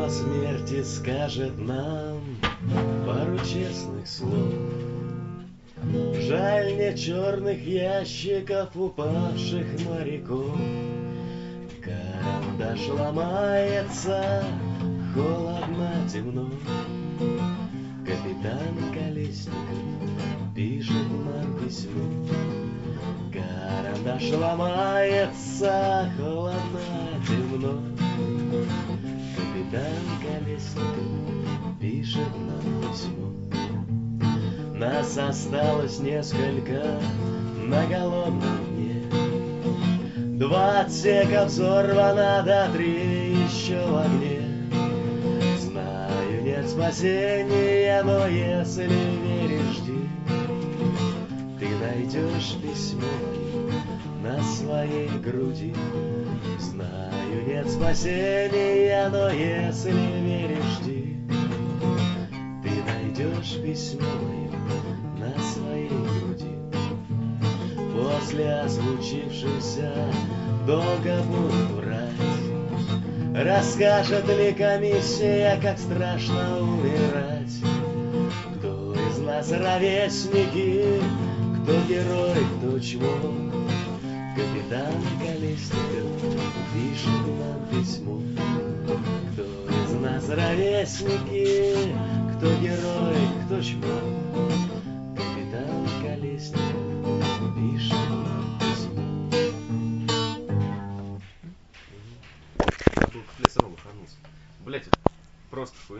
о смерти скажет нам пару честных слов. Жаль не черных ящиков упавших моряков. Карандаш ломается, холодно, темно. Капитан Колесников пишет нам письмо. Карандаш ломается, холодно, темно. Капитан Колесников пишет нам письмо. Нас осталось несколько на голодном дне. 2 отсека взорвано, до 3 еще в огне. Знаю, нет спасения, но если веришь, жди. Ты найдешь письмо на своей груди. Знаю, нет спасения, но если веришь, жди. Ты найдешь письмо мое на своей груди. После озвучившегося долго буду врать. Расскажет ли комиссия, как страшно умирать? Кто из нас ровесники, кто герой, кто чмо? Капитан Колесников пишет нам письмо. Кто из нас ровесники, кто герой, кто чмо?